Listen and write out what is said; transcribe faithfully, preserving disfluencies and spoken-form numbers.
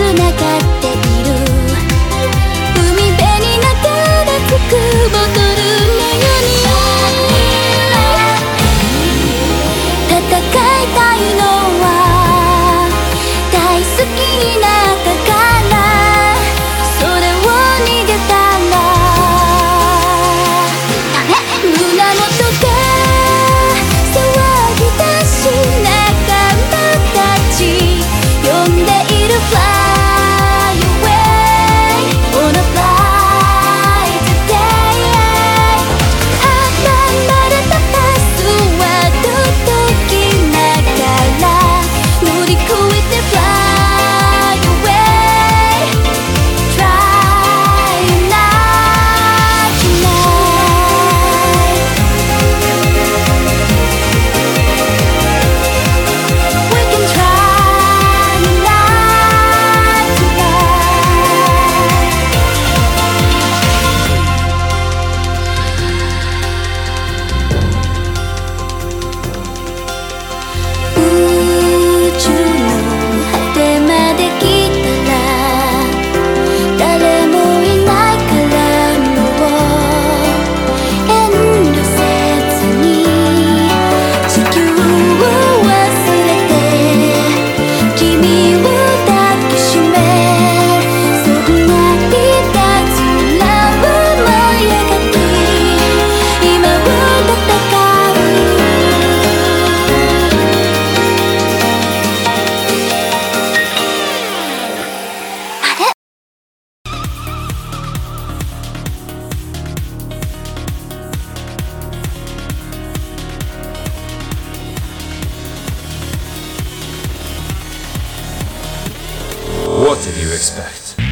繋がっている。海辺に流れ着くボトルのように戦いたいのは大好きなだから、それを逃げたらダメ。胸元が騒ぎ出し仲間たち呼んでいる。 Fly away on a flight today。 離れたパスはどときながら乗り越えて Fly away Try not tonight。 We can try not tonight。 宇宙の果てまで来たら誰もいないからもう遠慮せずに地球を忘れて君を抱きしめ、そんないたずらを思い描き今を戦う。あれ What did you expect?